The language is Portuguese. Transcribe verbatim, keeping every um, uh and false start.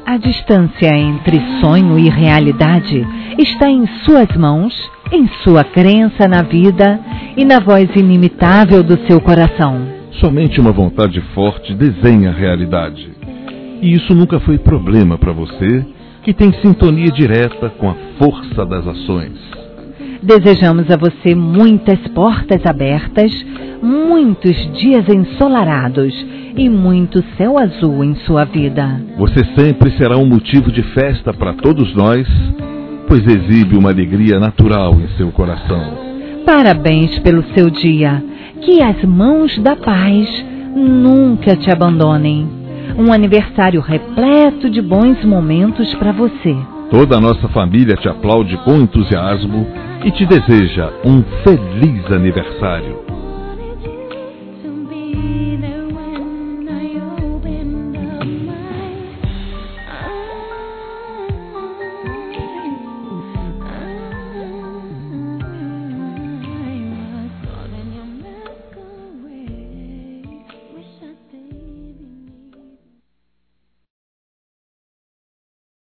A distância entre sonho e realidade está em suas mãos, em sua crença na vida e na voz inimitável do seu coração. Somente uma vontade forte desenha a realidade. E isso nunca foi problema para você, que tem sintonia direta com a força das ações. Desejamos a você muitas portas abertas, muitos dias ensolarados e muito céu azul em sua vida. Você sempre será um motivo de festa para todos nós, pois exibe uma alegria natural em seu coração. Parabéns pelo seu dia. Que as mãos da paz nunca te abandonem. Um aniversário repleto de bons momentos para você. Toda a nossa família te aplaude com entusiasmo e te deseja um feliz aniversário.